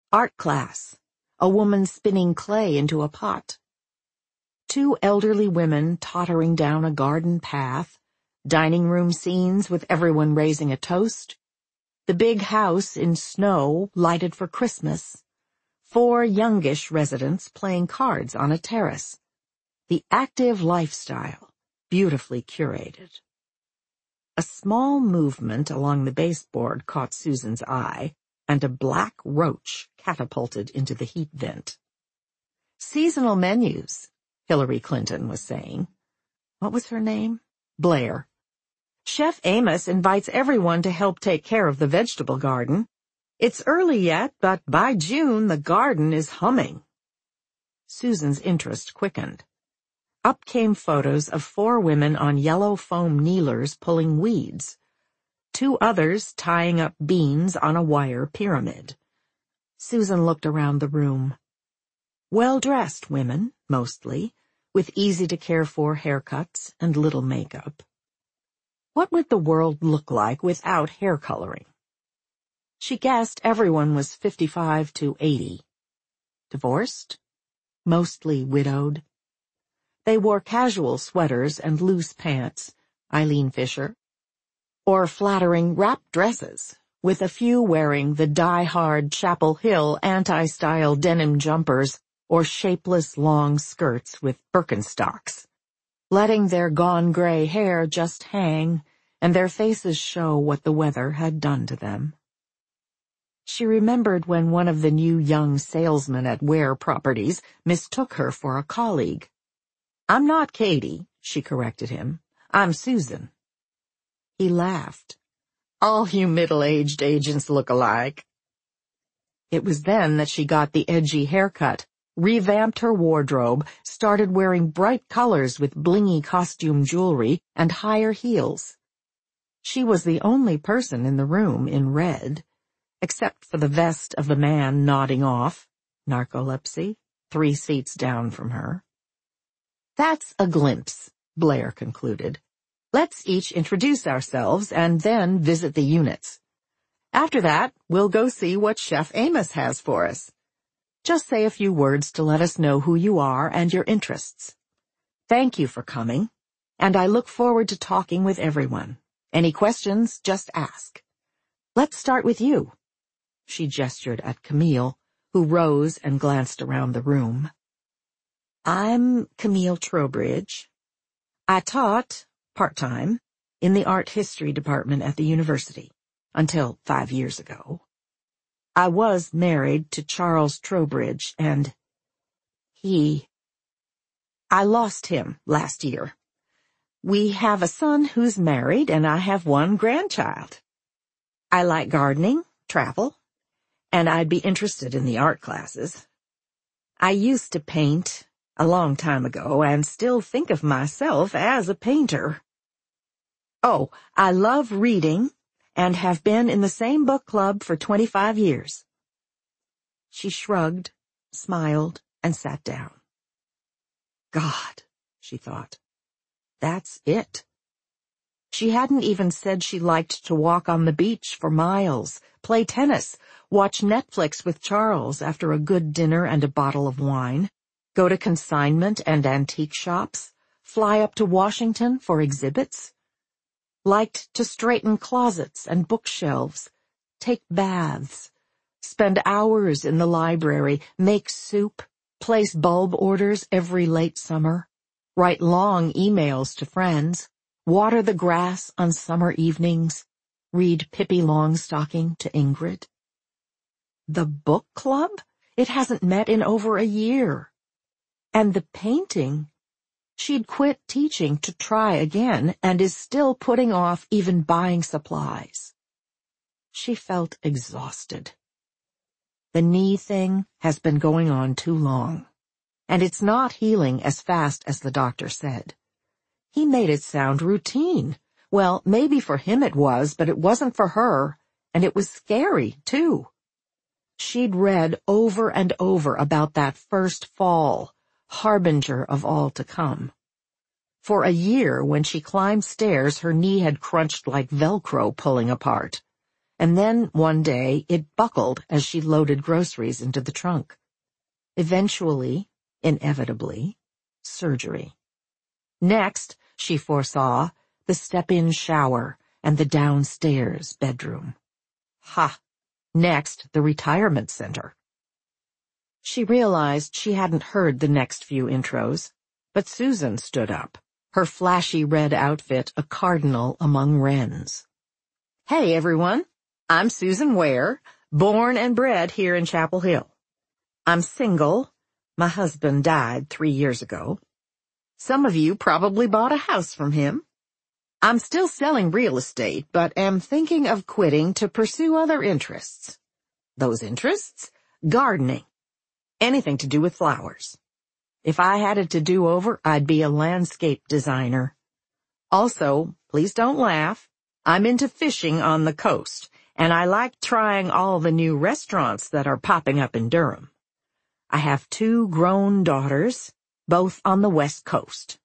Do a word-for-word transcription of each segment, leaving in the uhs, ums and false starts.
Art class. A woman spinning clay into a pot. Two elderly women tottering down a garden path. Dining room scenes with everyone raising a toast. The big house in snow lighted for Christmas. Four youngish residents playing cards on a terrace. The active lifestyle, beautifully curated. A small movement along the baseboard caught Susan's eye, and a black roach catapulted into the heat vent. Seasonal menus, Hillary Clinton was saying. What was her name? Blair. Chef Amos invites everyone to help take care of the vegetable garden. It's early yet, but by June the garden is humming. Susan's interest quickened. Up came photos of four women on yellow foam kneelers pulling weeds. Two others tying up beans on a wire pyramid. Susan looked around the room. Well-dressed women, mostly, with easy-to-care-for haircuts and little makeup. What would the world look like without hair coloring? She guessed everyone was fifty-five to eighty. Divorced? Mostly widowed. They wore casual sweaters and loose pants, Eileen Fisher, or flattering wrap dresses, with a few wearing the die-hard Chapel Hill anti-style denim jumpers or shapeless long skirts with Birkenstocks, letting their gone gray hair just hang and their faces show what the weather had done to them. She remembered when one of the new young salesmen at Ware Properties mistook her for a colleague. "I'm not Katie," she corrected him. "I'm Susan." He laughed. "All you middle-aged agents look alike." It was then that she got the edgy haircut, revamped her wardrobe, started wearing bright colors with blingy costume jewelry and higher heels. She was the only person in the room in red, except for the vest of the man nodding off, narcolepsy, three seats down from her. "That's a glimpse," Blair concluded. "Let's each introduce ourselves and then visit the units. After that, we'll go see what Chef Amos has for us. Just say a few words to let us know who you are and your interests. Thank you for coming, and I look forward to talking with everyone. Any questions, just ask. Let's start with you." She gestured at Camille, who rose and glanced around the room. "I'm Camille Trowbridge. I taught, part-time, in the art history department at the university, until five years ago. I was married to Charles Trowbridge, and he... I lost him last year. We have a son who's married, and I have one grandchild. I like gardening, travel, and I'd be interested in the art classes. I used to paint a long time ago, and still think of myself as a painter. Oh, I love reading, and have been in the same book club for twenty-five years. She shrugged, smiled, and sat down. God, she thought. That's it. She hadn't even said she liked to walk on the beach for miles, play tennis, watch Netflix with Charles after a good dinner and a bottle of wine, go to consignment and antique shops, fly up to Washington for exhibits. Liked to straighten closets and bookshelves, take baths, spend hours in the library, make soup, place bulb orders every late summer, write long emails to friends, water the grass on summer evenings, read Pippi Longstocking to Ingrid. The book club? It hasn't met in over a year. And the painting? She'd quit teaching to try again and is still putting off even buying supplies. She felt exhausted. The knee thing has been going on too long, and it's not healing as fast as the doctor said. He made it sound routine. Well, maybe for him it was, but it wasn't for her, and it was scary, too. She'd read over and over about that first fall, harbinger of all to come. For a year, when she climbed stairs, her knee had crunched like Velcro pulling apart. and then one day it buckled as she loaded groceries into the trunk. Eventually, inevitably, surgery. Next, she foresaw the step-in shower and the downstairs bedroom. Ha! Next, the retirement center. She realized she hadn't heard the next few intros, but Susan stood up, her flashy red outfit a cardinal among wrens. Hey, everyone. I'm Susan Ware, born and bred here in Chapel Hill. I'm single. My husband died three years ago. Some of you probably bought a house from him. I'm still selling real estate, but am thinking of quitting to pursue other interests. Those interests? Gardening. Anything to do with flowers. If I had it to do over, I'd be a landscape designer. Also, please don't laugh, I'm into fishing on the coast, and I like trying all the new restaurants that are popping up in Durham. I have two grown daughters, both on the West Coast.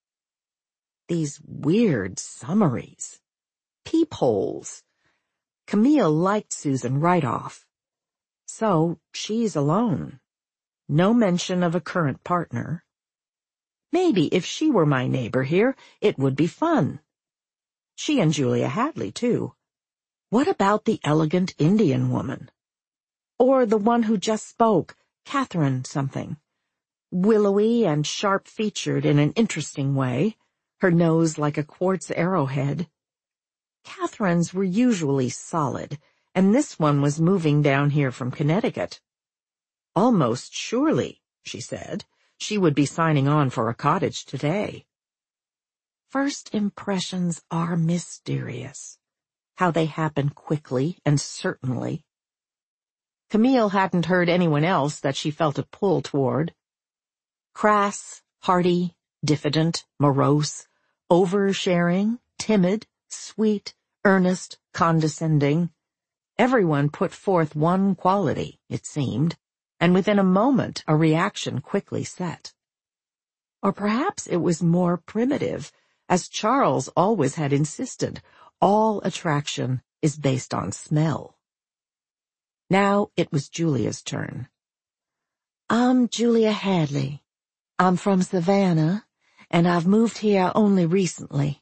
These weird summaries. Peepholes. Camille liked Susan right off. So, she's alone. No mention of a current partner. Maybe if she were my neighbor here, it would be fun. She and Julia Hadley, too. What about the elegant Indian woman? Or the one who just spoke, Catherine something. Willowy and sharp-featured in an interesting way, her nose like a quartz arrowhead. Catherine's were usually solid, and this one was moving down here from Connecticut. Almost surely, she said, she would be signing on for a cottage today. First impressions are mysterious. How they happen quickly and certainly. Camille hadn't heard anyone else that she felt a pull toward. Crass, hearty, diffident, morose, oversharing, timid, sweet, earnest, condescending. Everyone put forth one quality, it seemed, and within a moment a reaction quickly set. Or perhaps it was more primitive, as Charles always had insisted, all attraction is based on smell. Now it was Julia's turn. I'm Julia Hadley. I'm from Savannah, and I've moved here only recently.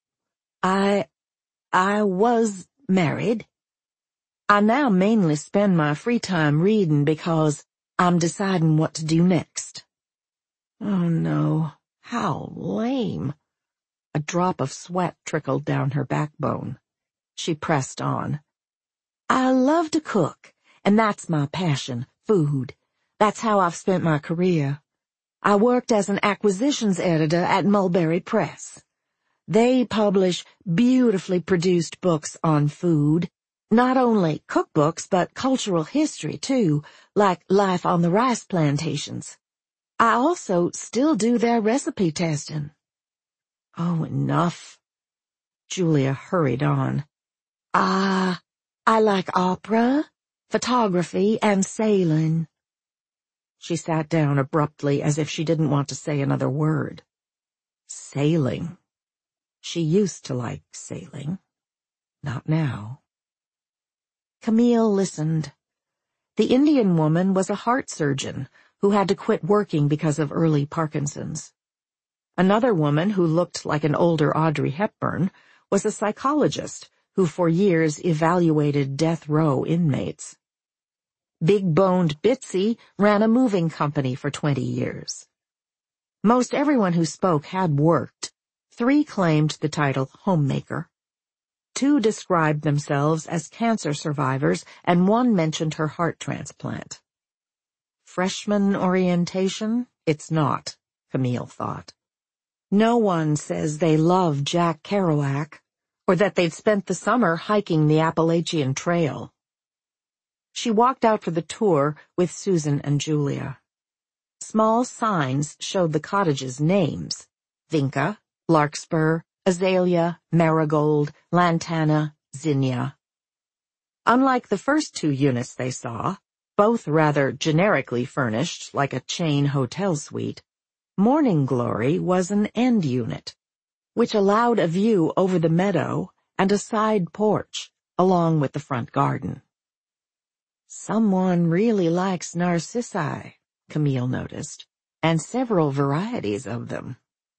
I, I was married. I now mainly spend my free time reading because I'm deciding what to do next. Oh no, how lame. A drop of sweat trickled down her backbone. She pressed on. I love to cook, and that's my passion, food. That's how I've spent my career. I worked as an acquisitions editor at Mulberry Press. They publish beautifully produced books on food, not only cookbooks but cultural history too, like Life on the Rice Plantations. I also still do their recipe testing. Oh, enough. Julia hurried on. Ah, I like opera, photography, and sailing. She sat down abruptly as if she didn't want to say another word. Sailing. She used to like sailing. Not now. Camille listened. The Indian woman was a heart surgeon who had to quit working because of early Parkinson's. Another woman who looked like an older Audrey Hepburn was a psychologist who for years evaluated death row inmates. Big-boned Bitsy ran a moving company for twenty years. Most everyone who spoke had worked. Three claimed the title homemaker. Two described themselves as cancer survivors, and one mentioned her heart transplant. Freshman orientation? It's not, Camille thought. No one says they love Jack Kerouac, or that they'd spent the summer hiking the Appalachian Trail. She walked out for the tour with Susan and Julia. Small signs showed the cottages' names: Vinca, Larkspur, Azalea, Marigold, Lantana, Zinnia. Unlike the first two units they saw, both rather generically furnished like a chain hotel suite, Morning Glory was an end unit, which allowed a view over the meadow and a side porch, along with the front garden. Someone really likes narcissi, Camille noticed, and several varieties of them.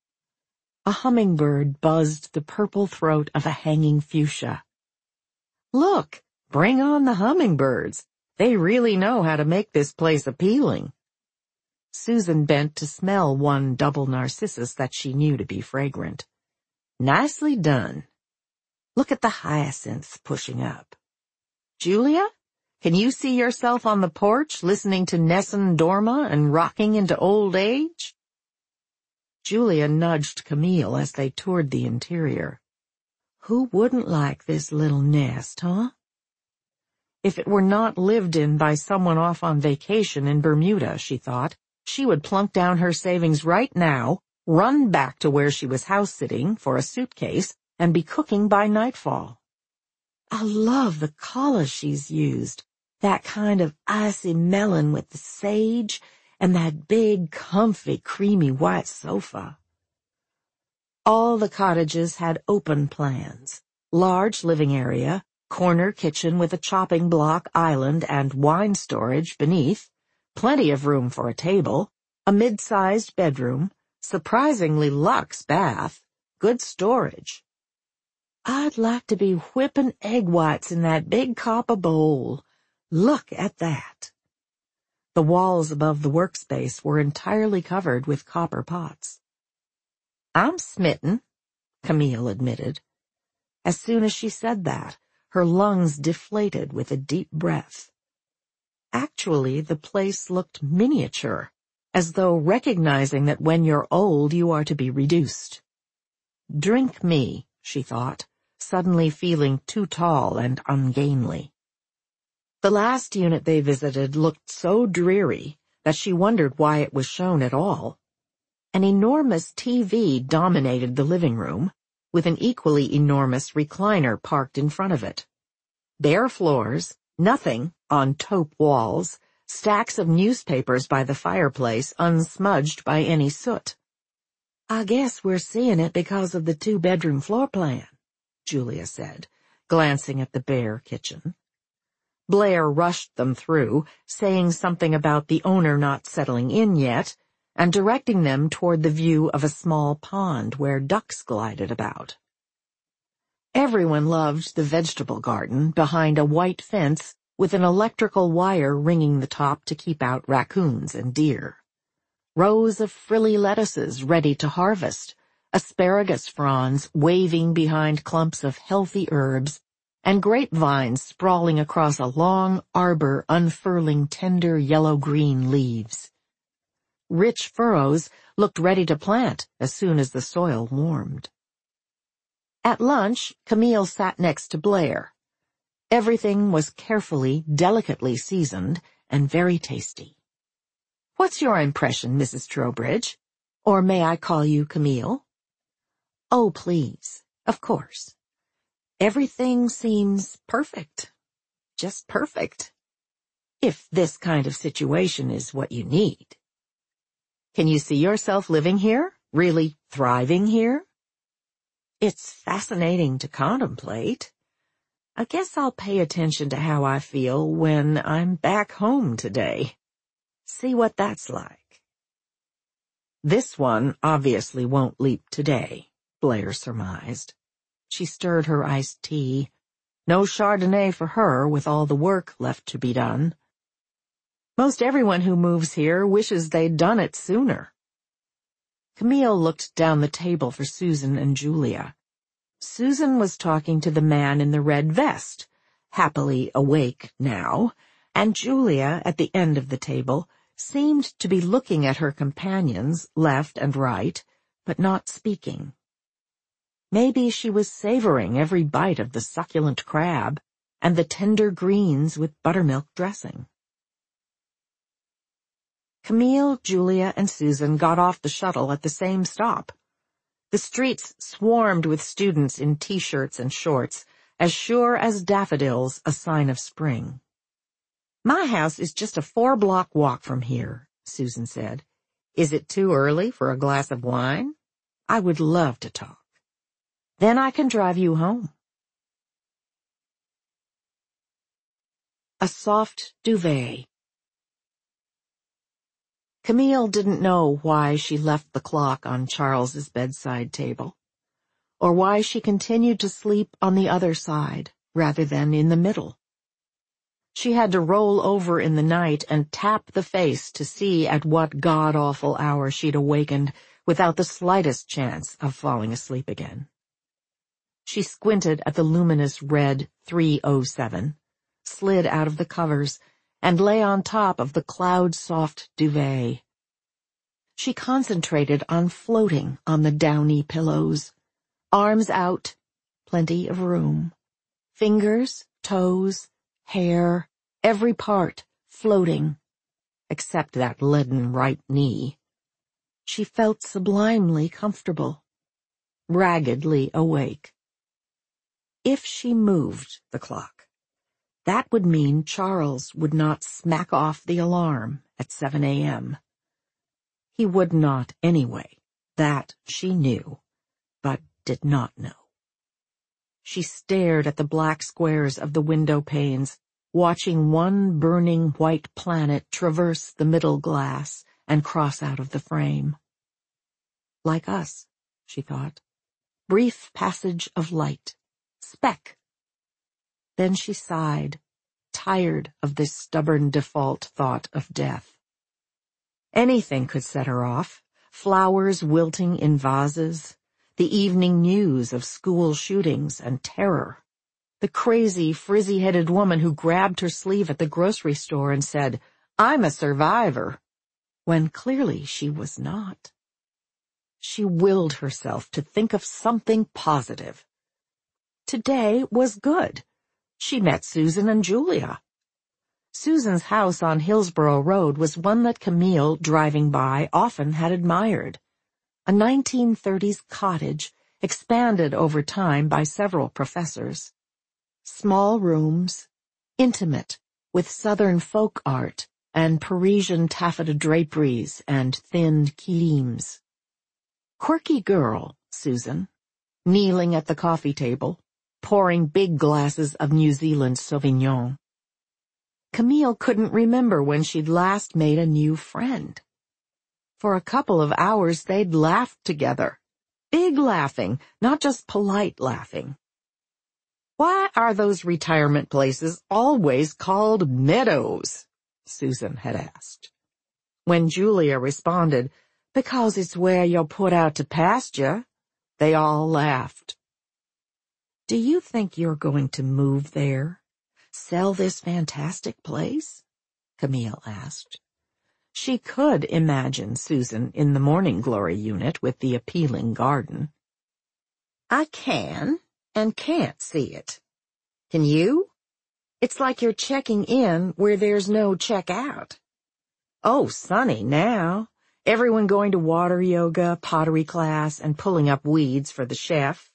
A hummingbird buzzed the purple throat of a hanging fuchsia. Look, bring on the hummingbirds. They really know how to make this place appealing. Susan bent to smell one double narcissus that she knew to be fragrant. Nicely done. Look at the hyacinths pushing up. Julia, can you see yourself on the porch listening to Nessun Dorma and rocking into old age? Julia nudged Camille as they toured the interior. Who wouldn't like this little nest, huh? If it were not lived in by someone off on vacation in Bermuda, she thought, she would plunk down her savings right now, run back to where she was house-sitting for a suitcase, and be cooking by nightfall. I love the color she's used, that kind of icy melon with the sage, and that big, comfy, creamy white sofa. All the cottages had open plans, large living area, corner kitchen with a chopping block island and wine storage beneath, plenty of room for a table, a mid-sized bedroom, surprisingly luxe bath, good storage. I'd like to be whipping egg whites in that big copper bowl. Look at that. The walls above the workspace were entirely covered with copper pots. I'm smitten, Camille admitted. As soon as she said that, her lungs deflated with a deep breath. Actually, the place looked miniature, as though recognizing that when you're old you are to be reduced. Drink me, she thought, suddenly feeling too tall and ungainly. The last unit they visited looked so dreary that she wondered why it was shown at all. An enormous T V dominated the living room, with an equally enormous recliner parked in front of it. Bare floors, nothing on taupe walls, stacks of newspapers by the fireplace unsmudged by any soot. I guess we're seeing it because of the two-bedroom floor plan, Julia said, glancing at the bare kitchen. Blair rushed them through, saying something about the owner not settling in yet, and directing them toward the view of a small pond where ducks glided about. Everyone loved the vegetable garden behind a white fence with an electrical wire ringing the top to keep out raccoons and deer. Rows of frilly lettuces ready to harvest, asparagus fronds waving behind clumps of healthy herbs, and grapevines sprawling across a long arbor unfurling tender yellow-green leaves. Rich furrows looked ready to plant as soon as the soil warmed. At lunch, Camille sat next to Blair. Everything was carefully, delicately seasoned, and very tasty. What's your impression, Missus Trowbridge? Or may I call you Camille? Oh, please, of course. Everything seems perfect. Just perfect. If this kind of situation is what you need. Can you see yourself living here? Really thriving here? It's fascinating to contemplate. I guess I'll pay attention to how I feel when I'm back home today. See what that's like. This one obviously won't leap today, Blair surmised. She stirred her iced tea. No Chardonnay for her with all the work left to be done. Most everyone who moves here wishes they'd done it sooner. Camille looked down the table for Susan and Julia. Susan was talking to the man in the red vest, happily awake now, and Julia, at the end of the table, seemed to be looking at her companions left and right, but not speaking. Maybe she was savoring every bite of the succulent crab and the tender greens with buttermilk dressing. Camille, Julia, and Susan got off the shuttle at the same stop. The streets swarmed with students in T-shirts and shorts, as sure as daffodils a sign of spring. My house is just a four-block walk from here, Susan said. Is it too early for a glass of wine? I would love to talk. Then I can drive you home. A soft duvet. Camille didn't know why she left the clock on Charles's bedside table, or why she continued to sleep on the other side rather than in the middle. She had to roll over in the night and tap the face to see at what god-awful hour she'd awakened without the slightest chance of falling asleep again. She squinted at the luminous red three oh seven, slid out of the covers, and lay on top of the cloud-soft duvet. She concentrated on floating on the downy pillows, arms out, plenty of room, fingers, toes, hair, every part floating, except that leaden right knee. She felt sublimely comfortable, raggedly awake. If she moved the clock, that would mean Charles would not smack off the alarm at seven a m He would not anyway, that she knew, but did not know. She stared at the black squares of the window panes, watching one burning white planet traverse the middle glass and cross out of the frame. Like us, she thought. Brief passage of light. Speck. Then she sighed, tired of this stubborn default thought of death. Anything could set her off. Flowers wilting in vases, the evening news of school shootings and terror, the crazy, frizzy-headed woman who grabbed her sleeve at the grocery store and said, "I'm a survivor," when clearly she was not. She willed herself to think of something positive. Today was good. She met Susan and Julia. Susan's house on Hillsborough Road was one that Camille, driving by, often had admired. A nineteen thirties cottage, expanded over time by several professors. Small rooms, intimate, with Southern folk art and Parisian taffeta draperies and thinned quilims. Quirky girl, Susan, kneeling at the coffee table, pouring big glasses of New Zealand Sauvignon. Camille couldn't remember when she'd last made a new friend. For a couple of hours they'd laughed together. Big laughing, not just polite laughing. "Why are those retirement places always called meadows?" Susan had asked. When Julia responded, "Because it's where you're put out to pasture," they all laughed. "Do you think you're going to move there? Sell this fantastic place?" Camille asked. She could imagine Susan in the Morning Glory unit with the appealing garden. "I can and can't see it. Can you? It's like you're checking in where there's no check out. Oh, sunny now. Everyone going to water yoga, pottery class, and pulling up weeds for the chef."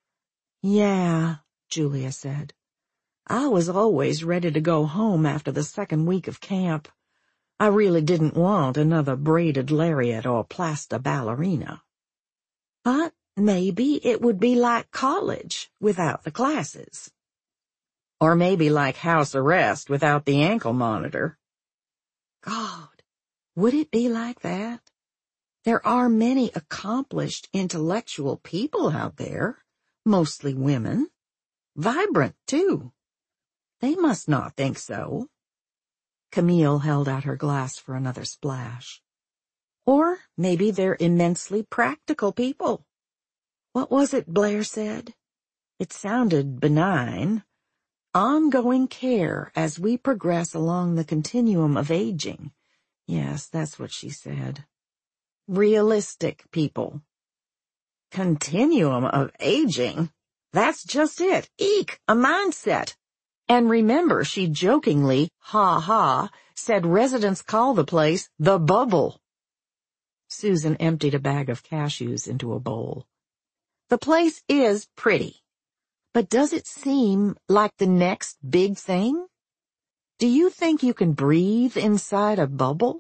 "Yeah," Julia said. "I was always ready to go home after the second week of camp. I really didn't want another braided lariat or plasta ballerina. But maybe it would be like college without the classes. Or maybe like house arrest without the ankle monitor." God, would it be like that? There are many accomplished intellectual people out there, mostly women. Vibrant, too. They must not think so. Camille held out her glass for another splash. Or maybe they're immensely practical people. What was it Blair said? It sounded benign. Ongoing care as we progress along the continuum of aging. Yes, that's what she said. Realistic people. Continuum of aging? That's just it. Eek, a mindset. And remember, she jokingly, ha ha, said residents call the place the bubble. Susan emptied a bag of cashews into a bowl. The place is pretty, but does it seem like the next big thing? Do you think you can breathe inside a bubble?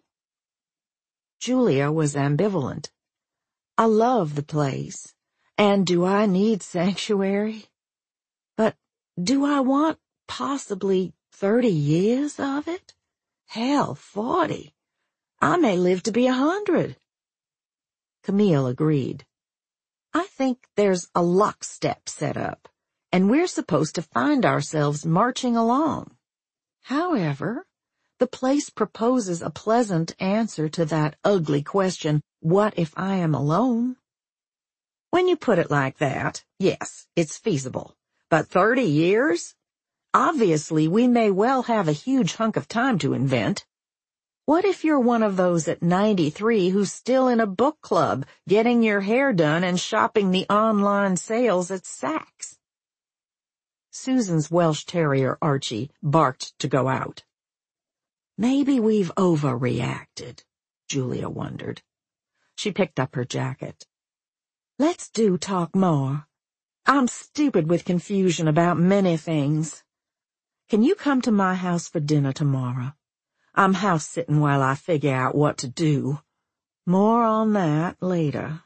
Julia was ambivalent. I love the place, and do I need sanctuary? But do I want possibly Thirty years of it? Hell, forty. I may live to be a hundred. Camille agreed. I think there's a lockstep set up, and we're supposed to find ourselves marching along. However, the place proposes a pleasant answer to that ugly question, what if I am alone? When you put it like that, yes, it's feasible. But thirty years? Obviously, we may well have a huge hunk of time to invent. What if you're one of those at ninety-three who's still in a book club, getting your hair done and shopping the online sales at Saks? Susan's Welsh Terrier, Archie, barked to go out. Maybe we've overreacted, Julia wondered. She picked up her jacket. Let's do talk more. I'm stupid with confusion about many things. Can you come to my house for dinner tomorrow? I'm house-sitting while I figure out what to do. More on that later.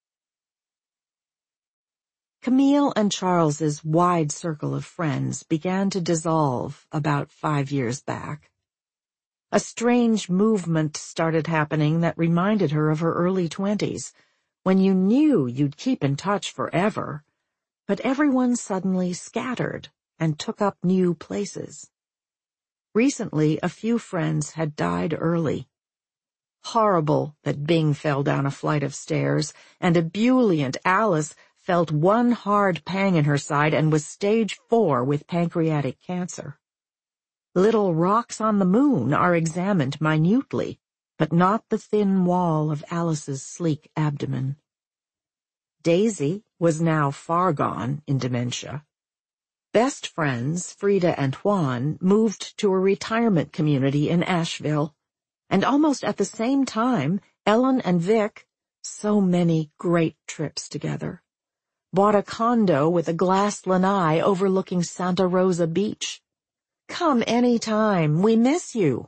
Camille and Charles's wide circle of friends began to dissolve about five years back. A strange movement started happening that reminded her of her early twenties, when you knew you'd keep in touch forever, but everyone suddenly scattered and took up new places. Recently, a few friends had died early. Horrible that Bing fell down a flight of stairs, and ebullient Alice felt one hard pang in her side and was stage four with pancreatic cancer. Little rocks on the moon are examined minutely, but not the thin wall of Alice's sleek abdomen. Daisy was now far gone in dementia. Best friends, Frida and Juan, moved to a retirement community in Asheville, and almost at the same time, Ellen and Vic, so many great trips together, bought a condo with a glass lanai overlooking Santa Rosa Beach. Come any time, we miss you.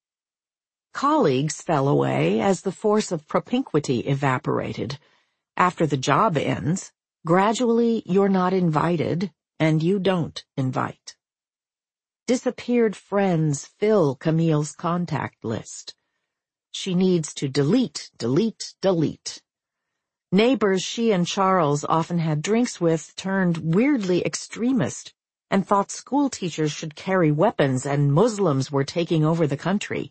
Colleagues fell away as the force of propinquity evaporated. After the job ends, gradually you're not invited, and you don't invite. Disappeared friends fill Camille's contact list. She needs to delete, delete, delete. Neighbors she and Charles often had drinks with turned weirdly extremist and thought school teachers should carry weapons and Muslims were taking over the country.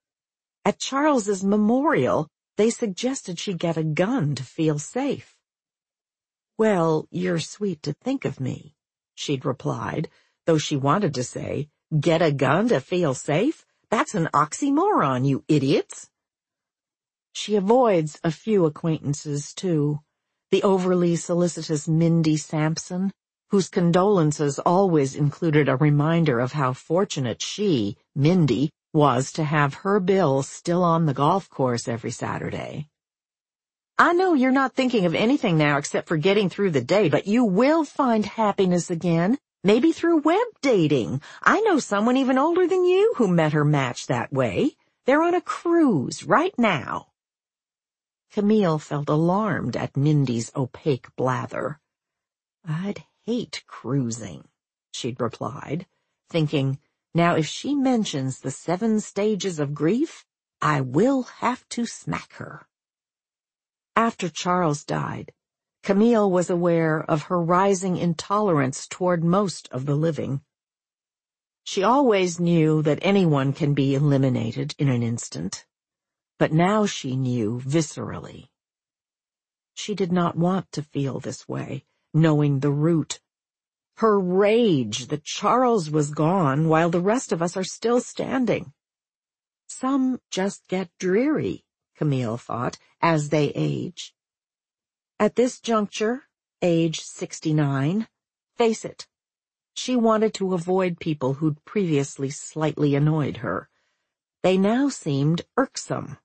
At Charles's memorial, they suggested she get a gun to feel safe. Well, you're sweet to think of me, she'd replied, though she wanted to say, get a gun to feel safe? That's an oxymoron, you idiots. She avoids a few acquaintances, too. The overly solicitous Mindy Sampson, whose condolences always included a reminder of how fortunate she, Mindy, was to have her Bill still on the golf course every Saturday. I know you're not thinking of anything now except for getting through the day, but you will find happiness again, maybe through web dating. I know someone even older than you who met her match that way. They're on a cruise right now. Camille felt alarmed at Mindy's opaque blather. I'd hate cruising, she'd replied, thinking, now if she mentions the seven stages of grief, I will have to smack her. After Charles died, Camille was aware of her rising intolerance toward most of the living. She always knew that anyone can be eliminated in an instant, but now she knew viscerally. She did not want to feel this way, knowing the root. Her rage that Charles was gone while the rest of us are still standing. Some just get dreary, Camille thought, as they age. At this juncture, age sixty-nine, face it, she wanted to avoid people who'd previously slightly annoyed her. They now seemed irksome.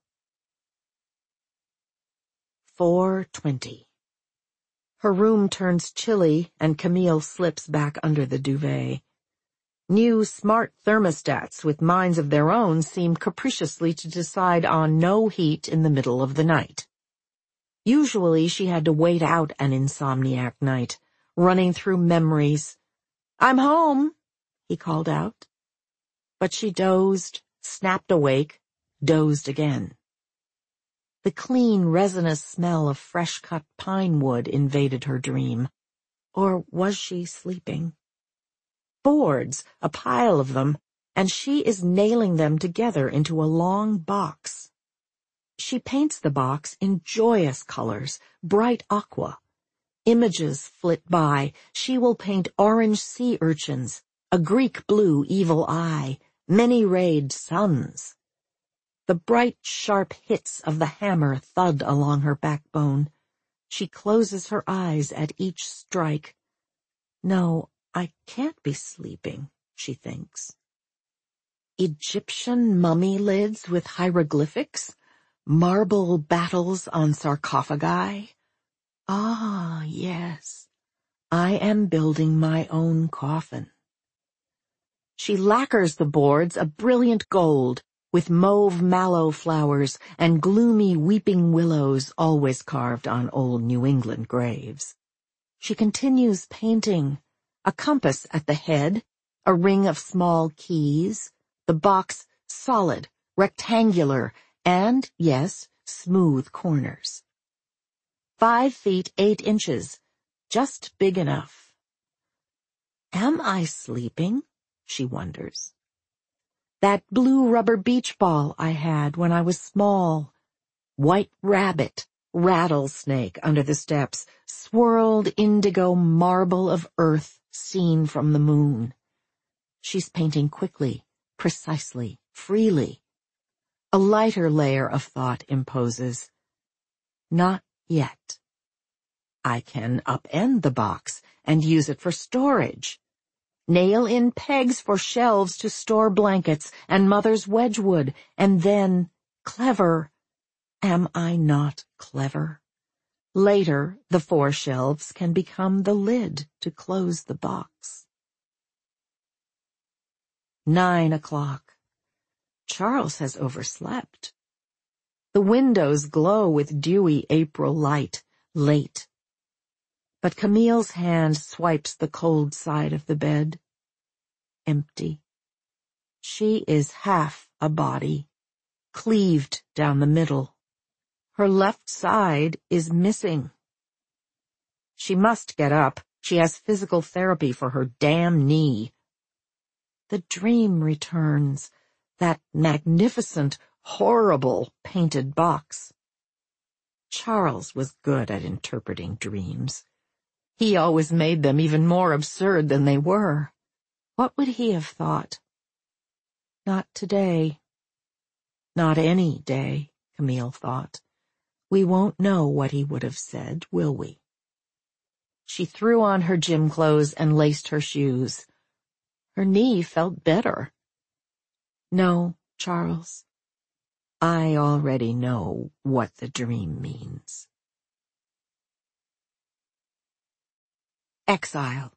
four twenty. Her room turns chilly and Camille slips back under the duvet. New smart thermostats with minds of their own seem capriciously to decide on no heat in the middle of the night. Usually she had to wait out an insomniac night, running through memories. I'm home, he called out. But she dozed, snapped awake, dozed again. The clean, resinous smell of fresh-cut pine wood invaded her dream. Or was she sleeping? Boards, a pile of them, and she is nailing them together into a long box. She paints the box in joyous colors, bright aqua. Images flit by. She will paint orange sea urchins, a Greek blue evil eye, many-rayed suns. The bright, sharp hits of the hammer thud along her backbone. She closes her eyes at each strike. No, I can't be sleeping, she thinks. Egyptian mummy lids with hieroglyphics? Marble battles on sarcophagi? Ah, yes. I am building my own coffin. She lacquers the boards a brilliant gold, with mauve mallow flowers and gloomy weeping willows always carved on old New England graves. She continues painting, a compass at the head, a ring of small keys, the box solid, rectangular, and, yes, smooth corners. Five feet eight inches, just big enough. Am I sleeping? She wonders. That blue rubber beach ball I had when I was small. White rabbit, rattlesnake under the steps, swirled indigo marble of earth seen from the moon. She's painting quickly, precisely, freely. A lighter layer of thought imposes. Not yet. I can upend the box and use it for storage. Nail in pegs for shelves to store blankets and mother's wedgwood, and then, clever. Am I not clever? Later, the four shelves can become the lid to close the box. Nine o'clock. Charles has overslept. The windows glow with dewy April light, late. But Camille's hand swipes the cold side of the bed. Empty. She is half a body, cleaved down the middle. Her left side is missing. She must get up. She has physical therapy for her damn knee. The dream returns, that magnificent, horrible painted box. Charles was good at interpreting dreams. He always made them even more absurd than they were. What would he have thought? Not today. Not any day, Camille thought. We won't know what he would have said, will we? She threw on her gym clothes and laced her shoes. Her knee felt better. No, Charles. I already know what the dream means. Exile.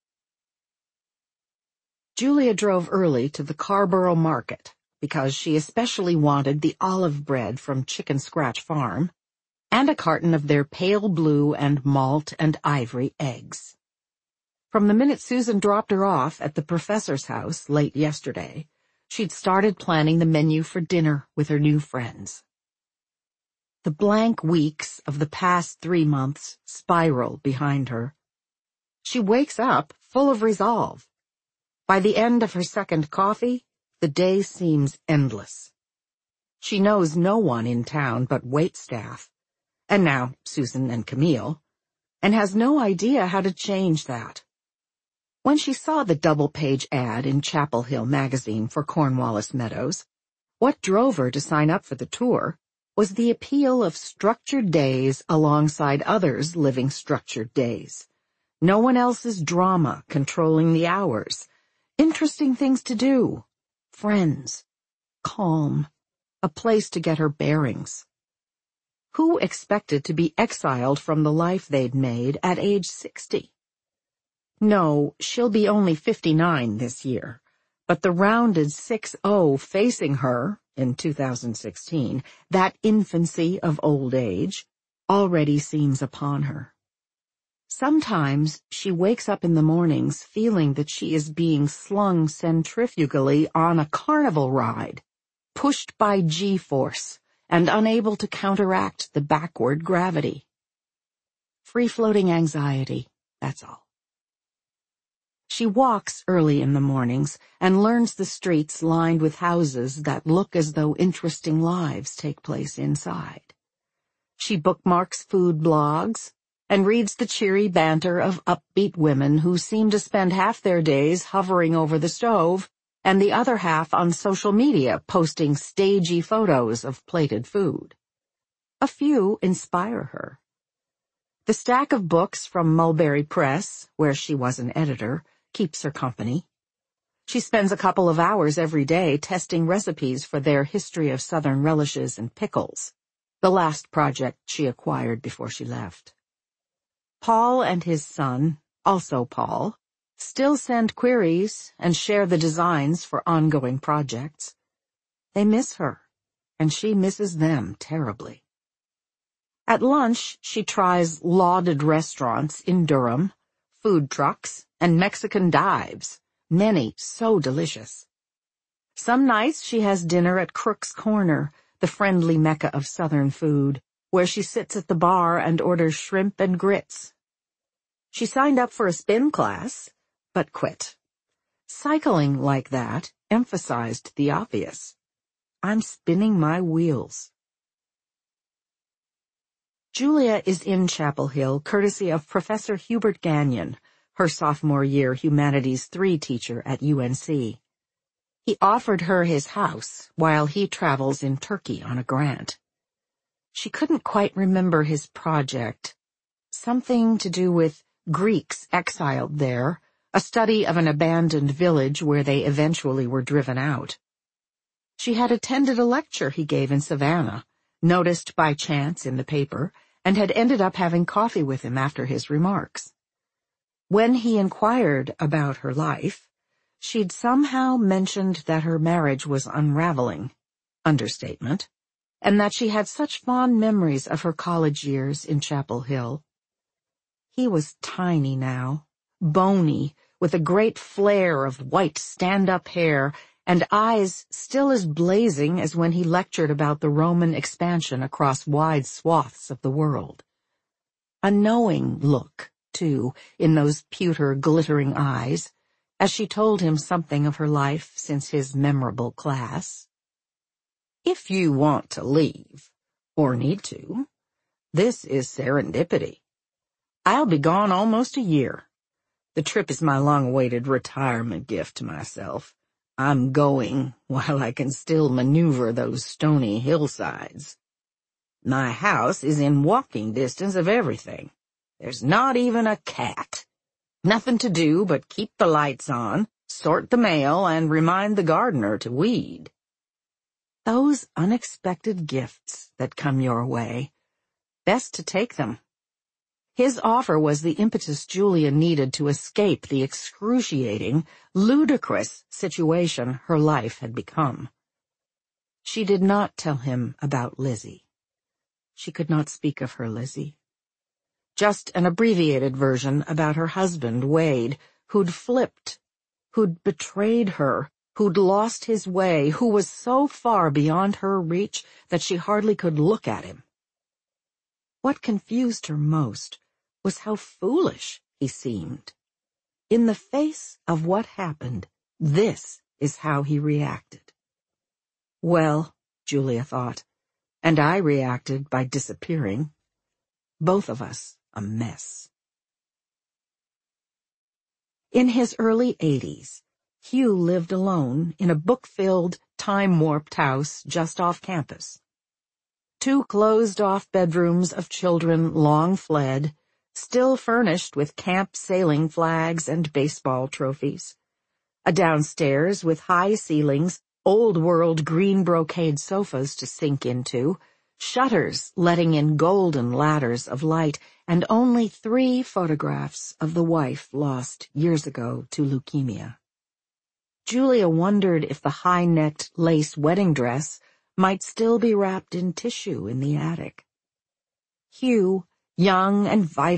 Julia drove early to the Carborough Market because she especially wanted the olive bread from Chicken Scratch Farm and a carton of their pale blue and malt and ivory eggs. From the minute Susan dropped her off at the professor's house late yesterday, she'd started planning the menu for dinner with her new friends. The blank weeks of the past three months spiral behind her. She wakes up full of resolve. By the end of her second coffee, the day seems endless. She knows no one in town but waitstaff, and now Susan and Camille, and has no idea how to change that. When she saw the double-page ad in Chapel Hill magazine for Cornwallis Meadows, what drove her to sign up for the tour was the appeal of structured days alongside others living structured days. No one else's drama controlling the hours. Interesting things to do. Friends. Calm. A place to get her bearings. Who expected to be exiled from the life they'd made at age sixty? No, she'll be only fifty-nine this year, but the rounded six oh facing her, in two thousand sixteen, that infancy of old age, already seems upon her. Sometimes she wakes up in the mornings feeling that she is being slung centrifugally on a carnival ride, pushed by G-force and unable to counteract the backward gravity. Free-floating anxiety, that's all. She walks early in the mornings and learns the streets lined with houses that look as though interesting lives take place inside. She bookmarks food blogs and reads the cheery banter of upbeat women who seem to spend half their days hovering over the stove and the other half on social media posting stagey photos of plated food. A few inspire her. The stack of books from Mulberry Press, where she was an editor, keeps her company. She spends a couple of hours every day testing recipes for their history of Southern relishes and pickles, the last project she acquired before she left. Paul and his son, also Paul, still send queries and share the designs for ongoing projects. They miss her, and she misses them terribly. At lunch, she tries lauded restaurants in Durham, food trucks, and Mexican dives, many so delicious. Some nights she has dinner at Crook's Corner, the friendly mecca of Southern food, where she sits at the bar and orders shrimp and grits. She signed up for a spin class, but quit. Cycling like that emphasized the obvious. I'm spinning my wheels. Julia is in Chapel Hill courtesy of Professor Hubert Gagnon, her sophomore year Humanities three teacher at U N C. He offered her his house while he travels in Turkey on a grant. She couldn't quite remember his project. Something to do with Greeks exiled there, a study of an abandoned village where they eventually were driven out. She had attended a lecture he gave in Savannah, noticed by chance in the paper, and had ended up having coffee with him after his remarks. When he inquired about her life, she'd somehow mentioned that her marriage was unraveling, understatement, and that she had such fond memories of her college years in Chapel Hill. He was tiny now, bony, with a great flare of white stand-up hair and eyes still as blazing as when he lectured about the Roman expansion across wide swaths of the world. A knowing look, too, in those pewter glittering eyes, as she told him something of her life since his memorable class. If you want to leave, or need to, this is serendipity. I'll be gone almost a year. The trip is my long-awaited retirement gift to myself. I'm going while I can still maneuver those stony hillsides. My house is in walking distance of everything. There's not even a cat. Nothing to do but keep the lights on, sort the mail, and remind the gardener to weed. Those unexpected gifts that come your way, best to take them. His offer was the impetus Julia needed to escape the excruciating, ludicrous situation her life had become. She did not tell him about Lizzie. She could not speak of her Lizzie. Just an abbreviated version about her husband, Wade, who'd flipped, who'd betrayed her, who'd lost his way, who was so far beyond her reach that she hardly could look at him. What confused her most was how foolish he seemed. In the face of what happened, this is how he reacted. Well, Julia thought, and I reacted by disappearing. Both of us a mess. In his early eighties, Hugh lived alone in a book-filled, time-warped house just off campus. Two closed-off bedrooms of children long fled, still furnished with camp sailing flags and baseball trophies. A downstairs with high ceilings, old-world green brocade sofas to sink into, shutters letting in golden ladders of light, and only three photographs of the wife lost years ago to leukemia. Julia wondered if the high-necked lace wedding dress might still be wrapped in tissue in the attic. Hugh, young and vital,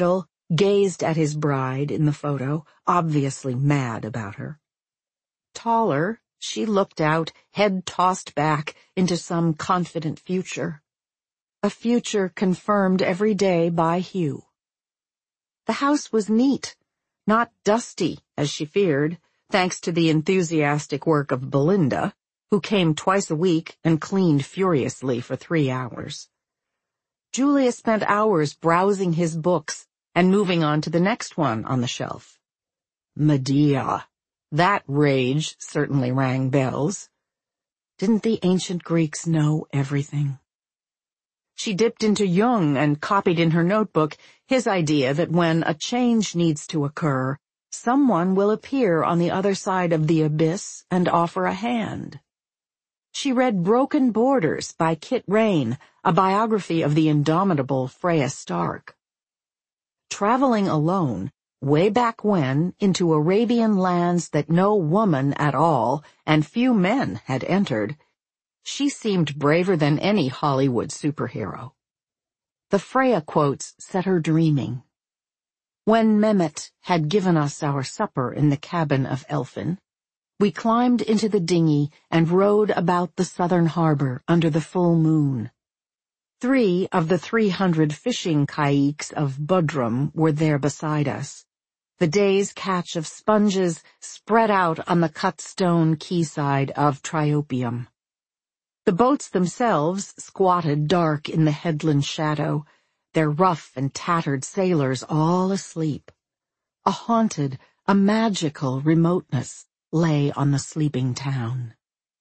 gazed at his bride in the photo, obviously mad about her. Taller, she looked out, head tossed back, into some confident future. A future confirmed every day by Hugh. The house was neat, not dusty, as she feared, thanks to the enthusiastic work of Belinda, who came twice a week and cleaned furiously for three hours. Julia spent hours browsing his books and moving on to the next one on the shelf. Medea. That rage certainly rang bells. Didn't the ancient Greeks know everything? She dipped into Jung and copied in her notebook his idea that when a change needs to occur, someone will appear on the other side of the abyss and offer a hand. She read Broken Borders by Kit Rain, a biography of the indomitable Freya Stark. Traveling alone, way back when, into Arabian lands that no woman at all, and few men, had entered, she seemed braver than any Hollywood superhero. The Freya quotes set her dreaming. When Mehmet had given us our supper in the cabin of Elfin, we climbed into the dinghy and rowed about the southern harbor under the full moon. Three of the three hundred fishing kayaks of Bodrum were there beside us, the day's catch of sponges spread out on the cut stone quayside of Triopium. The boats themselves squatted dark in the headland shadow, their rough and tattered sailors all asleep. A haunted, a magical remoteness lay on the sleeping town.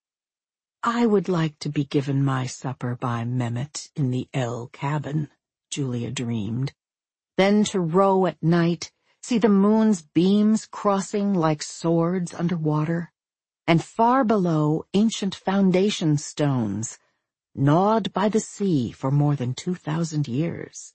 I would like to be given my supper by Mehmet in the L cabin, Julia dreamed, then to row at night, see the moon's beams crossing like swords under water, and far below ancient foundation stones, gnawed by the sea for more than two thousand years.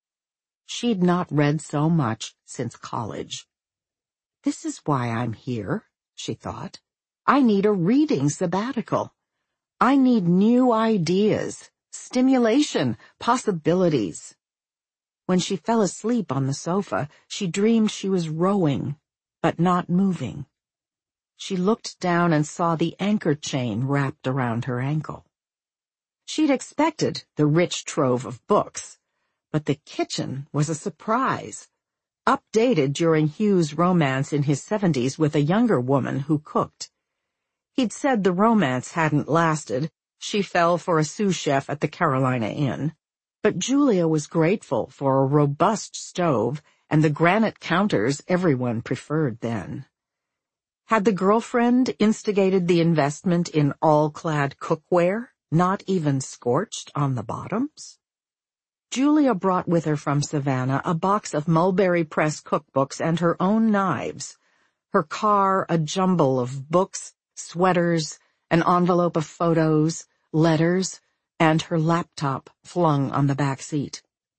She'd not read so much since college. This is why I'm here, she thought. I need a reading sabbatical. I need new ideas, stimulation, possibilities. When she fell asleep on the sofa, she dreamed she was rowing, but not moving. She looked down and saw the anchor chain wrapped around her ankle. She'd expected the rich trove of books, but the kitchen was a surprise, updated during Hugh's romance in his seventies with a younger woman who cooked. He'd said the romance hadn't lasted. She fell for a sous chef at the Carolina Inn. But Julia was grateful for a robust stove and the granite counters everyone preferred then. Had the girlfriend instigated the investment in all-clad cookware, not even scorched on the bottoms? Julia brought with her from Savannah a box of Mulberry Press cookbooks and her own knives, her car a jumble of books, sweaters, an envelope of photos, letters, and her laptop flung on the back seat.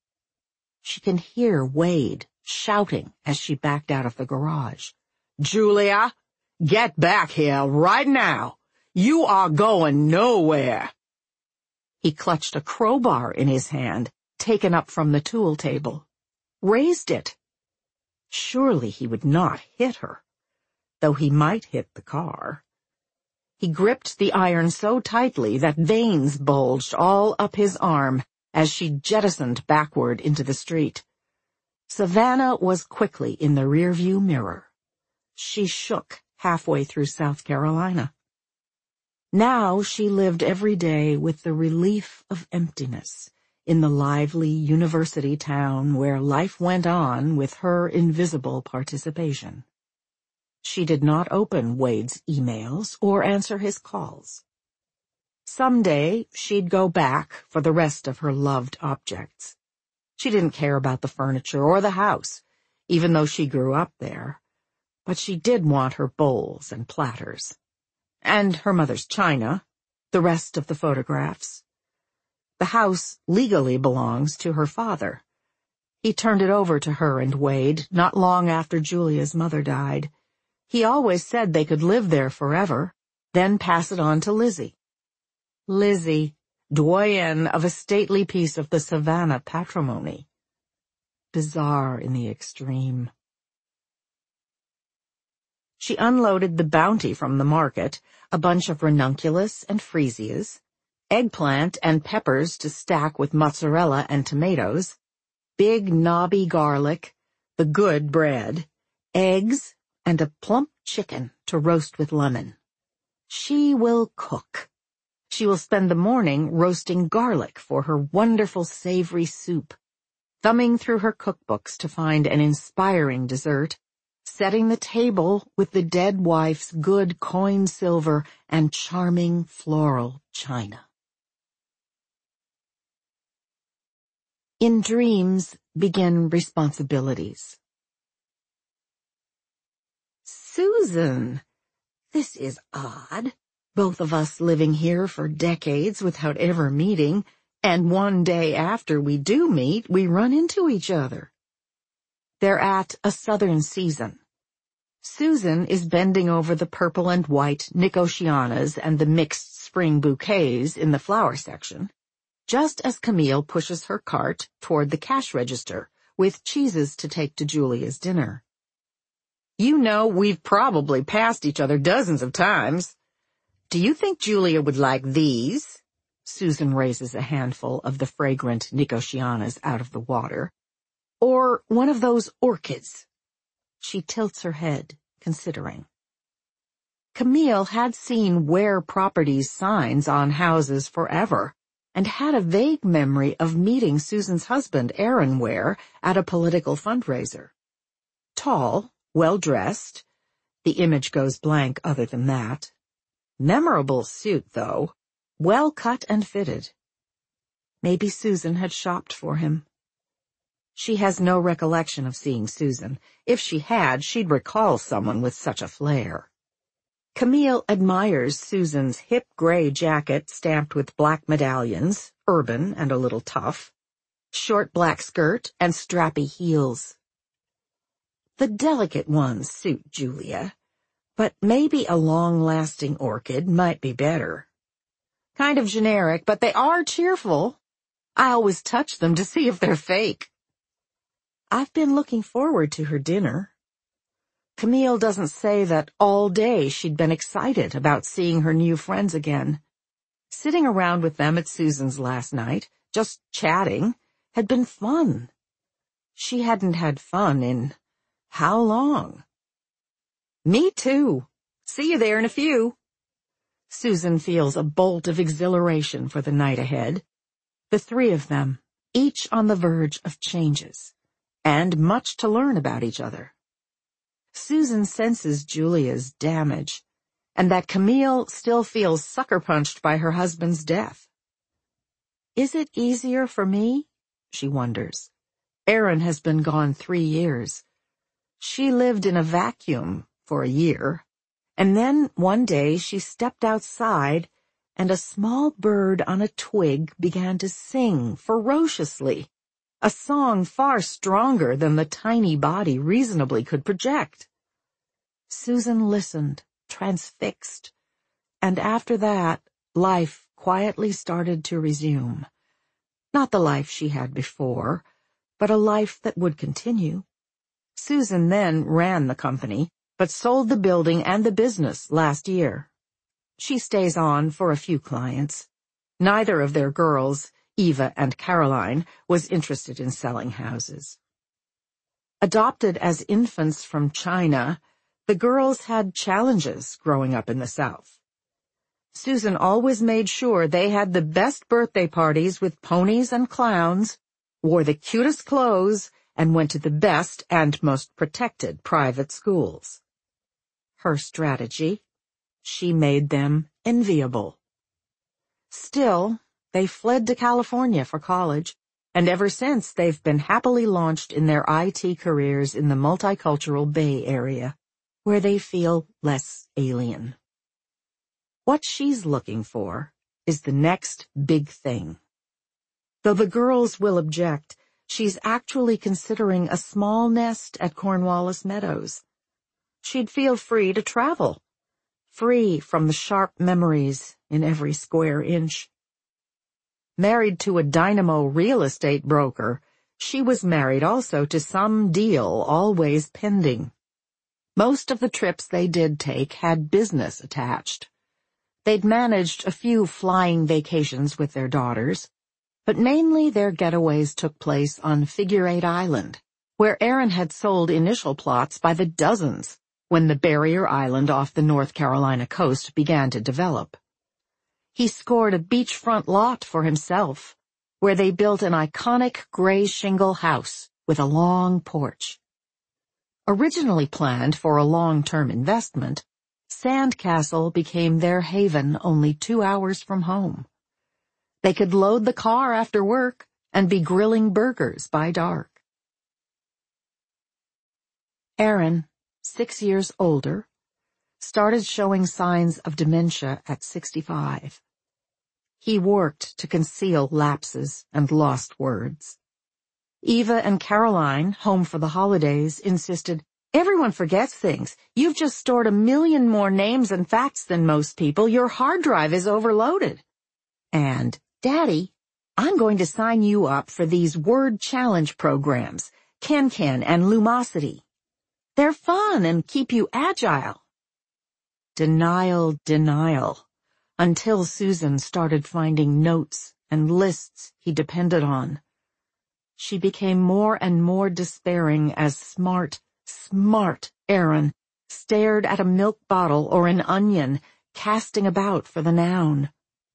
She can hear Wade shouting as she backed out of the garage. "Julia, get back here right now. You are going nowhere." He clutched a crowbar in his hand, taken up from the tool table, raised it. Surely he would not hit her, though he might hit the car. He gripped the iron so tightly that veins bulged all up his arm as she jettisoned backward into the street. Savannah was quickly in the rearview mirror. She shook halfway through South Carolina. Now she lived every day with the relief of emptiness in the lively university town where life went on with her invisible participation. She did not open Wade's emails or answer his calls. Someday she'd go back for the rest of her loved objects. She didn't care about the furniture or the house, even though she grew up there. But she did want her bowls and platters. And her mother's china, the rest of the photographs. The house legally belongs to her father. He turned it over to her and Wade not long after Julia's mother died. He always said they could live there forever, then pass it on to Lizzie. Lizzie, doyenne of a stately piece of the Savannah patrimony. bizarre in the extreme. She unloaded the bounty from the market, a bunch of ranunculus and freesias, eggplant and peppers to stack with mozzarella and tomatoes, big knobby garlic, the good bread, eggs, and a plump chicken to roast with lemon. She will cook. She will spend the morning roasting garlic for her wonderful savory soup, thumbing through her cookbooks to find an inspiring dessert, setting the table with the dead wife's good coin silver and charming floral china. In dreams begin responsibilities. Susan, this is odd. Both of us living here for decades without ever meeting, and one day after we do meet, we run into each other. They're at a southern season. Susan is bending over the purple and white nicotianas and the mixed spring bouquets in the flower section, just as Camille pushes her cart toward the cash register with cheeses to take to Julia's dinner. You know, we've probably passed each other dozens of times. Do you think Julia would like these? Susan raises a handful of the fragrant nicotianas out of the water. Or one of those orchids? She tilts her head, considering. Camille had seen Ware Properties signs on houses forever, and had a vague memory of meeting Susan's husband, Aaron Ware, at a political fundraiser. Tall, well-dressed. The image goes blank other than that. Memorable suit, though, well cut and fitted. Maybe Susan had shopped for him. She has no recollection of seeing Susan. If she had, she'd recall someone with such a flair. Camille admires Susan's hip gray jacket stamped with black medallions, urban and a little tough, short black skirt, and strappy heels. The delicate ones suit Julia, but maybe a long-lasting orchid might be better. Kind of generic, but they are cheerful. I always touch them to see if they're fake. I've been looking forward to her dinner. Camille doesn't say that all day she'd been excited about seeing her new friends again. Sitting around with them at Susan's last night, just chatting, had been fun. She hadn't had fun in how long? Me too. See you there in a few. Susan feels a bolt of exhilaration for the night ahead. The three of them, each on the verge of changes, and much to learn about each other. Susan senses Julia's damage, and that Camille still feels sucker-punched by her husband's death. Is it easier for me? She wonders. Aaron has been gone three years. She lived in a vacuum for a year, and then one day she stepped outside, and a small bird on a twig began to sing ferociously, a song far stronger than the tiny body reasonably could project. Susan listened, transfixed, and after that, life quietly started to resume. Not the life she had before, but a life that would continue. Susan then ran the company, but sold the building and the business last year. She stays on for a few clients. Neither of their girls, Eva and Caroline, was interested in selling houses. Adopted as infants from China, the girls had challenges growing up in the South. Susan always made sure they had the best birthday parties with ponies and clowns, wore the cutest clothes, and went to the best and most protected private schools. Her strategy? She made them enviable. Still, they fled to California for college, and ever since they've been happily launched in their I T careers in the multicultural Bay Area, where they feel less alien. What she's looking for is the next big thing. Though the girls will object, she's actually considering a small nest at Cornwallis Meadows. She'd feel free to travel, free from the sharp memories in every square inch. Married to a dynamo real estate broker, She was married also to some deal always pending. Most of the trips they did take had business attached. They'd managed a few flying vacations with their daughters, but mainly their getaways took place on Figure Eight Island, where Aaron had sold initial plots by the dozens when the barrier island off the North Carolina coast began to develop. He scored a beachfront lot for himself, where they built an iconic gray shingle house with a long porch. Originally planned for a long-term investment, Sandcastle became their haven only two hours from home. They could load the car after work and be grilling burgers by dark. Aaron, six years older, started showing signs of dementia at sixty-five. He worked to conceal lapses and lost words. Eva and Caroline, home for the holidays, insisted, "Everyone forgets things. You've just stored a million more names and facts than most people. Your hard drive is overloaded." And, "Daddy, I'm going to sign you up for these word challenge programs, KenKen and Lumosity. They're fun and keep you agile." Denial, denial, until Susan started finding notes and lists he depended on. She became more and more despairing as smart, smart Aaron stared at a milk bottle or an onion, casting about for the noun.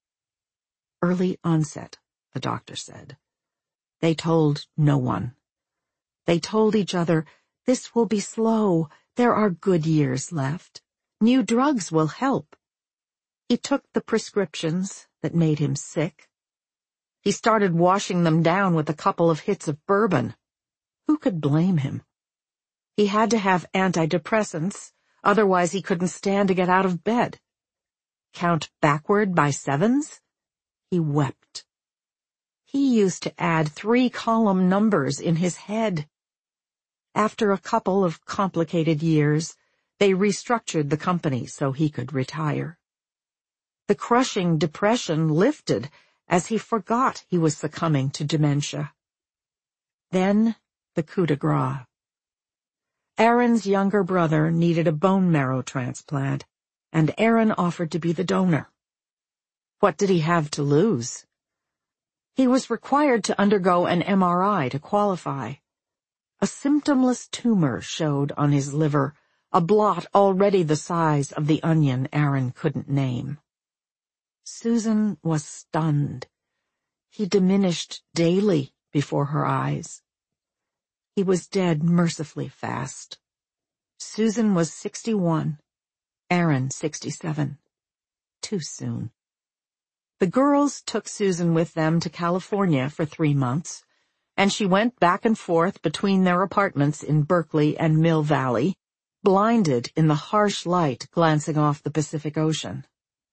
Early onset, the doctor said. They told no one. They told each other, "This will be slow. There are good years left. New drugs will help." He took the prescriptions that made him sick. He started washing them down with a couple of hits of bourbon. Who could blame him? He had to have antidepressants, otherwise he couldn't stand to get out of bed. Count backward by sevens? He wept. He used to add three-column numbers in his head. After a couple of complicated years, they restructured the company so he could retire. The crushing depression lifted as he forgot he was succumbing to dementia. Then the coup de grace. Aaron's younger brother needed a bone marrow transplant, and Aaron offered to be the donor. What did he have to lose? He was required to undergo an M R I to qualify. A symptomless tumor showed on his liver, a blot already the size of the onion Aaron couldn't name. Susan was stunned. He diminished daily before her eyes. He was dead mercifully fast. Susan was sixty-one, Aaron sixty-seven. Too soon. The girls took Susan with them to California for three months, and she went back and forth between their apartments in Berkeley and Mill Valley, blinded in the harsh light glancing off the Pacific Ocean.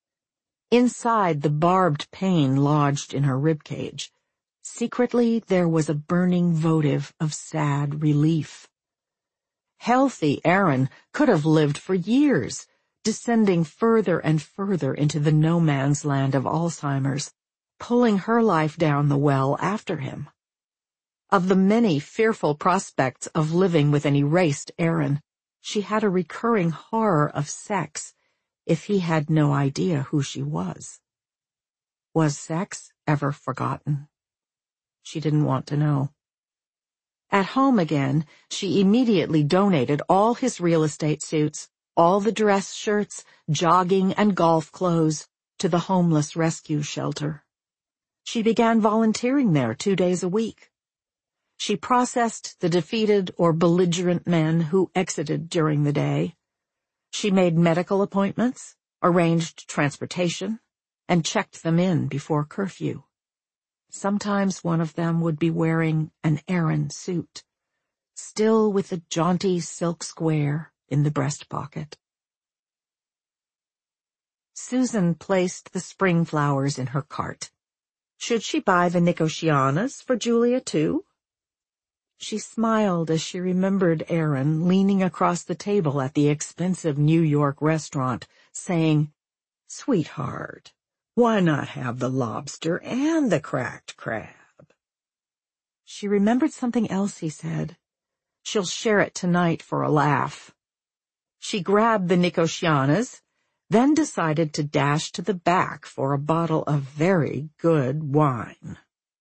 Inside the barbed pain lodged in her ribcage, secretly there was a burning votive of sad relief. Healthy Aaron could have lived for years, descending further and further into the no-man's land of Alzheimer's, pulling her life down the well after him. Of the many fearful prospects of living with an erased Aaron, she had a recurring horror of sex, if he had no idea who she was. Was sex ever forgotten? She didn't want to know. At home again, she immediately donated all his real estate suits, all the dress shirts, jogging and golf clothes, to the homeless rescue shelter. She began volunteering there two days a week. She processed the defeated or belligerent men who exited during the day. She made medical appointments, arranged transportation, and checked them in before curfew. Sometimes one of them would be wearing an Aaron suit, still with the jaunty silk square in the breast pocket. Susan placed the spring flowers in her cart. Should she buy the Nicotianas for Julia, too? She smiled as she remembered Aaron leaning across the table at the expensive New York restaurant, saying, "Sweetheart, why not have the lobster and the cracked crab?" She remembered something else he said. She'll share it tonight for a laugh. She grabbed the Nicotianas, then decided to dash to the back for a bottle of very good wine.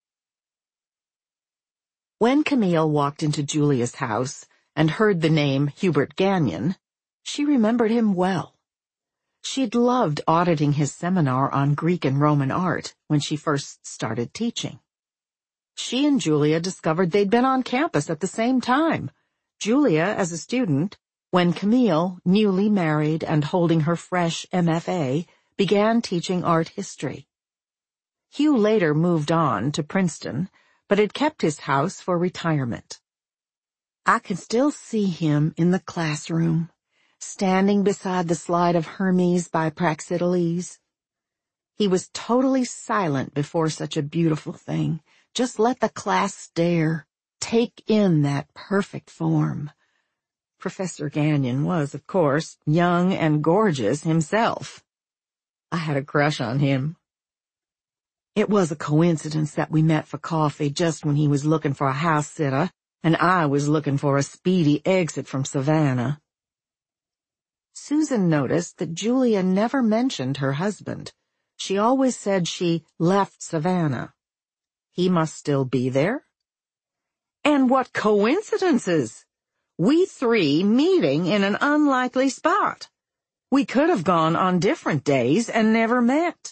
When Camille walked into Julia's house and heard the name Hubert Gagnon, she remembered him well. She'd loved auditing his seminar on Greek and Roman art when she first started teaching. She and Julia discovered they'd been on campus at the same time, Julia as a student, when Camille, newly married and holding her fresh M F A, began teaching art history. Hugh later moved on to Princeton, but had kept his house for retirement. I can still see him in the classroom, standing beside the slide of Hermes by Praxiteles. He was totally silent before such a beautiful thing. Just let the class stare, take in that perfect form. Professor Gagnon was, of course, young and gorgeous himself. I had a crush on him. It was a coincidence that we met for coffee just when he was looking for a house sitter, and I was looking for a speedy exit from Savannah. Susan noticed that Julia never mentioned her husband. She always said she left Savannah. He must still be there? And what coincidences! We three meeting in an unlikely spot. We could have gone on different days and never met.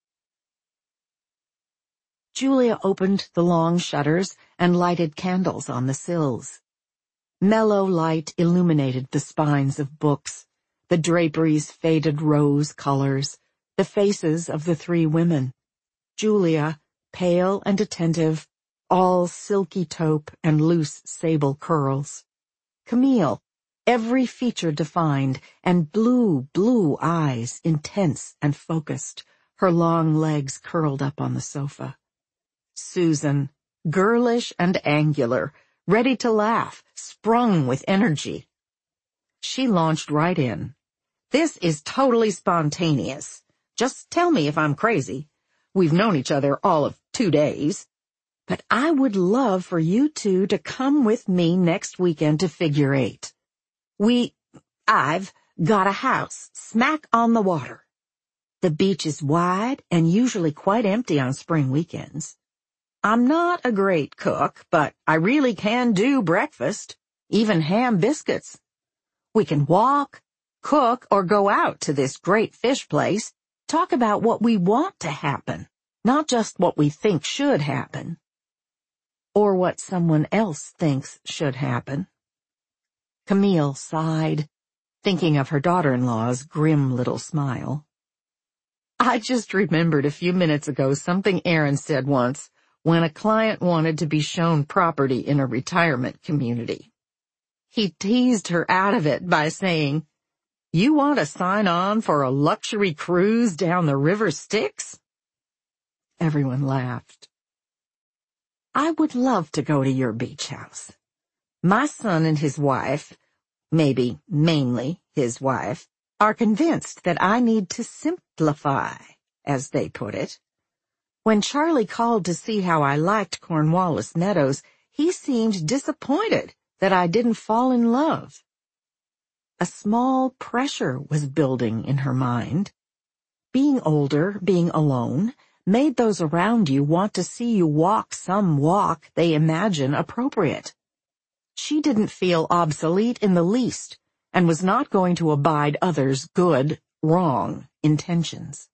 Julia opened the long shutters and lighted candles on the sills. Mellow light illuminated the spines of books, the draperies' faded rose colors, the faces of the three women. Julia, pale and attentive, all silky taupe and loose sable curls. Camille, every feature defined, and blue, blue eyes, intense and focused, her long legs curled up on the sofa. Susan, girlish and angular, ready to laugh, sprung with energy. She launched right in. This is totally spontaneous. Just tell me if I'm crazy. We've known each other all of two days. But I would love for you two to come with me next weekend to Figure Eight. We, I've got a house smack on the water. The beach is wide and usually quite empty on spring weekends. I'm not a great cook, but I really can do breakfast, even ham biscuits. We can walk, cook, or go out to this great fish place, talk about what we want to happen, not just what we think should happen. Or what someone else thinks should happen. Camille sighed, thinking of her daughter-in-law's grim little smile. I just remembered a few minutes ago something Aaron said once when a client wanted to be shown property in a retirement community. He teased her out of it by saying, "You want to sign on for a luxury cruise down the River Styx?" Everyone laughed. I would love to go to your beach house. My son and his wife, maybe mainly his wife, are convinced that I need to simplify, as they put it. When Charlie called to see how I liked Cornwallis Meadows, he seemed disappointed that I didn't fall in love. A small pressure was building in her mind. Being older, being alone, made those around you want to see you walk some walk they imagine appropriate. She didn't feel obsolete in the least, and was not going to abide others' good, wrong intentions.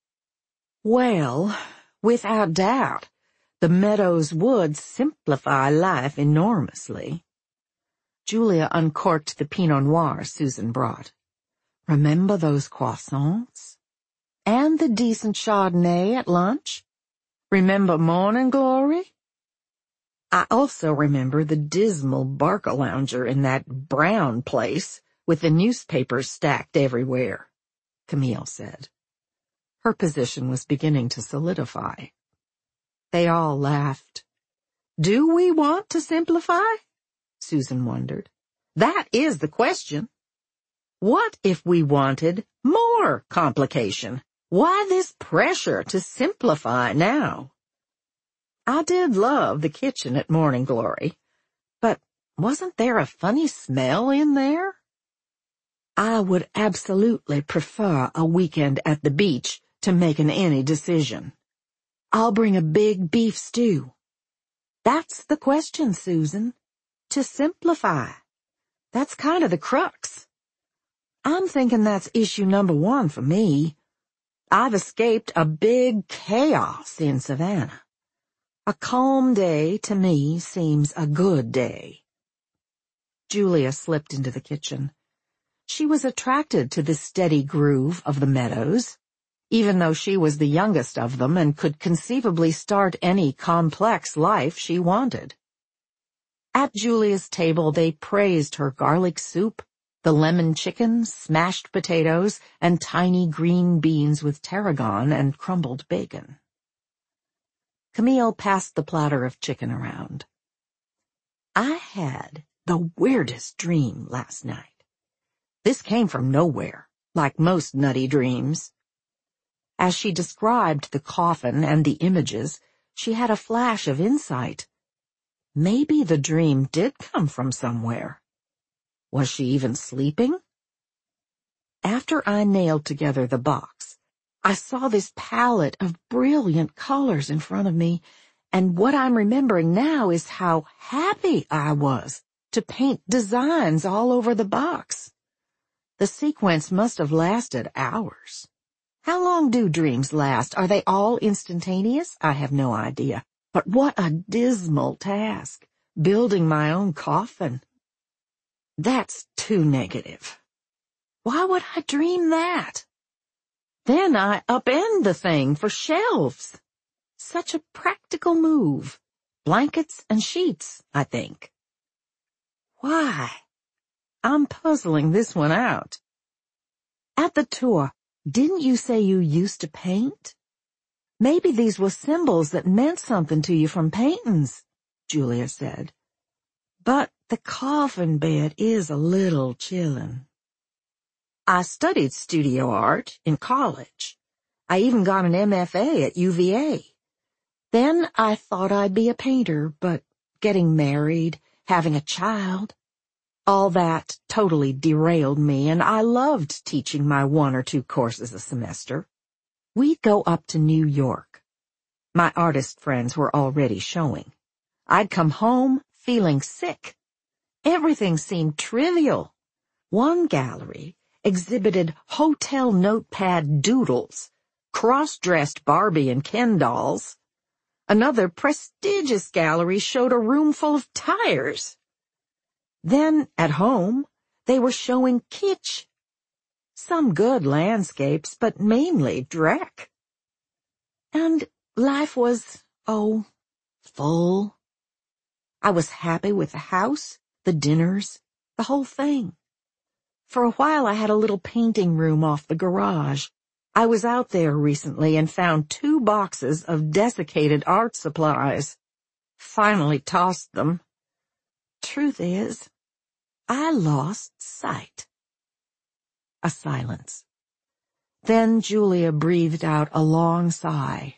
Well, without doubt, the Meadows would simplify life enormously. Julia uncorked the Pinot Noir Susan brought. Remember those croissants? And the decent Chardonnay at lunch? Remember Morning Glory? I also remember the dismal Barcalounger in that brown place with the newspapers stacked everywhere, Camille said. Her position was beginning to solidify. They all laughed. Do we want to simplify? Susan wondered. That is the question. What if we wanted more complication? Why this pressure to simplify now? I did love the kitchen at Morning Glory, but wasn't there a funny smell in there? I would absolutely prefer a weekend at the beach to making any decision. I'll bring a big beef stew. That's the question, Susan. To simplify. That's kind of the crux. I'm thinking that's issue number one for me. I've escaped a big chaos in Savannah. A calm day to me seems a good day. Julia slipped into the kitchen. She was attracted to the steady groove of the Meadows, even though she was the youngest of them and could conceivably start any complex life she wanted. At Julia's table they praised her garlic soup, the lemon chicken, smashed potatoes, and tiny green beans with tarragon and crumbled bacon. Camille passed the platter of chicken around. I had the weirdest dream last night. This came from nowhere, like most nutty dreams. As she described the coffin and the images, she had a flash of insight. Maybe the dream did come from somewhere. Was she even sleeping? After I nailed together the box, I saw this palette of brilliant colors in front of me, and what I'm remembering now is how happy I was to paint designs all over the box. The sequence must have lasted hours. How long do dreams last? Are they all instantaneous? I have no idea. But what a dismal task, building my own coffin. That's too negative. Why would I dream that? Then I upend the thing for shelves. Such a practical move. Blankets and sheets, I think. Why? I'm puzzling this one out. At the tour, didn't you say you used to paint? Maybe these were symbols that meant something to you from paintings, Julia said. But the coffin bed is a little chilling. I studied studio art in college. I even got an M F A at U V A. Then I thought I'd be a painter, but getting married, having a child, all that totally derailed me, and I loved teaching my one or two courses a semester. We'd go up to New York. My artist friends were already showing. I'd come home feeling sick. Everything seemed trivial. One gallery exhibited hotel notepad doodles, cross-dressed Barbie and Ken dolls. Another prestigious gallery showed a room full of tires. Then, at home, they were showing kitsch. Some good landscapes, but mainly dreck. And life was, oh, full. I was happy with the house, the dinners, the whole thing. For a while I had a little painting room off the garage. I was out there recently and found two boxes of desiccated art supplies. Finally tossed them. Truth is, I lost sight. A silence. Then Julia breathed out a long sigh.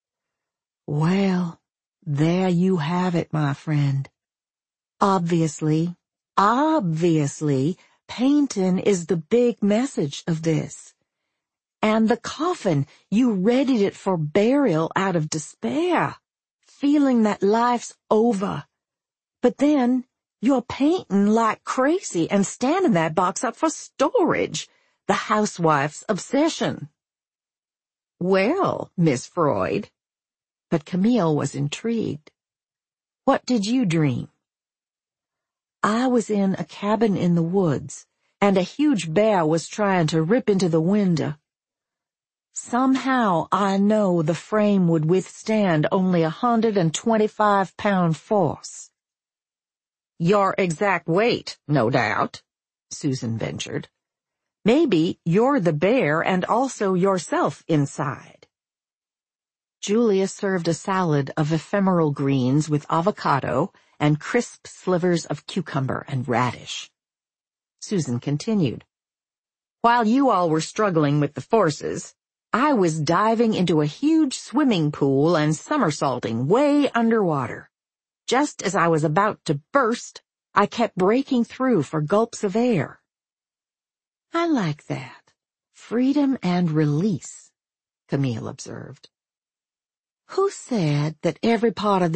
Well, there you have it, my friend. Obviously, obviously, painting is the big message of this. And the coffin, you readied it for burial out of despair, feeling that life's over. But then, you're painting like crazy and standing that box up for storage, the housewife's obsession. Well, Miss Freud. But Camille was intrigued. What did you dream? I was in a cabin in the woods, and a huge bear was trying to rip into the window. Somehow I know the frame would withstand only a hundred and twenty-five pound force. Your exact weight, no doubt, Susan ventured. Maybe you're the bear and also yourself inside. Julia served a salad of ephemeral greens with avocado and crisp slivers of cucumber and radish. Susan continued. While you all were struggling with the forces, I was diving into a huge swimming pool and somersaulting way underwater. Just as I was about to burst, I kept breaking through for gulps of air. I like that. Freedom and release, Camille observed. Who said that every part of